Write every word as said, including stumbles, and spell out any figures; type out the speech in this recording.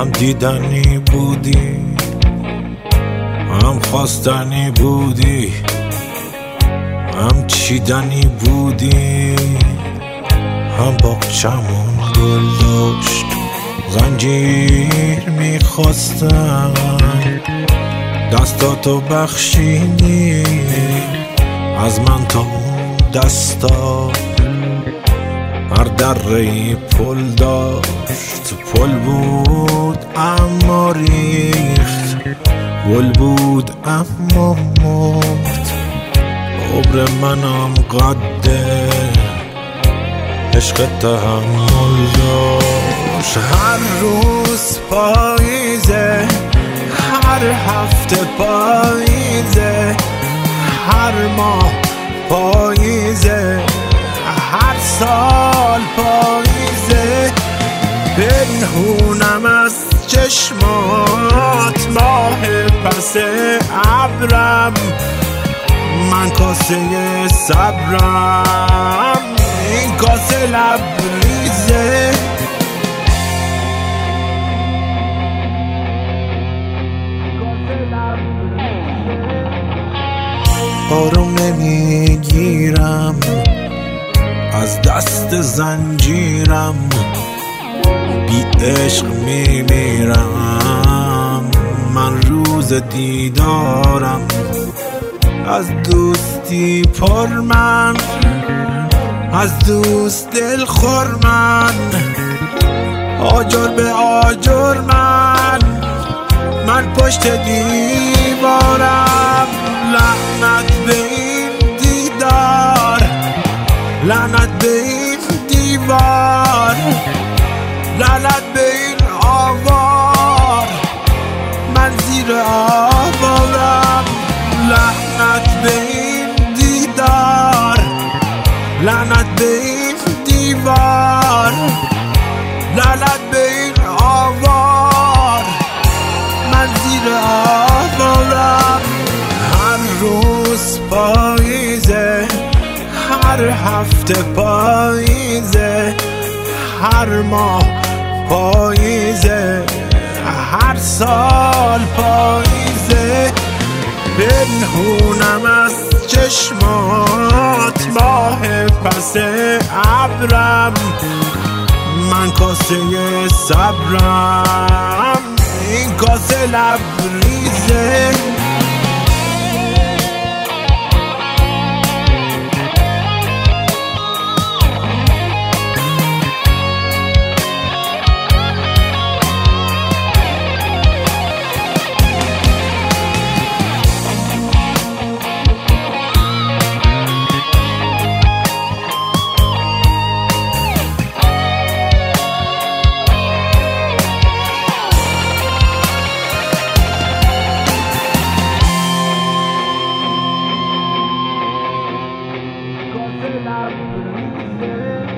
هم دیدنی بودی، هم خواستنی بودی، هم چیدنی بودی، هم باغچمون گل داشت زنجیر میخواستن، دستاتو بخشیدی از من تا اون دستا. هر دره‌ای پل داشت، پل بود اما ریخت، گل بود اما مرد. عمر منم قده عشق تحمل داشت. هر روز پاییزه، هر هفته پاییزه، هر ماه پاییزه، هر سال پاییزه. پنهونم از چشمات ماه پس ابرم، من کاسه صبرم، این کاسه لبریزه. آروم نمیگیرم از دست زنجیرم، بی عشق میمیرم من روز دیدارم. از دوستی پر من، از دوست دل خور من، آجر به آجر من، من پشت دیوارم. لعنت به این دیدار، لعنت به این دیوار، لعنت به این آوار، من زیر آوارم. لعنت به این دیدار، لعنت به این دیوار، لعنت به این آوار، من زیر آوارم. هر روز پاییزه، هر هفته پاییزه، هر ماه پاییزه، هر سال پاییزه. پنهونم از چشمات ماه پس ابرم، من کاسه صبرم، این کاسه لبریزه. Love,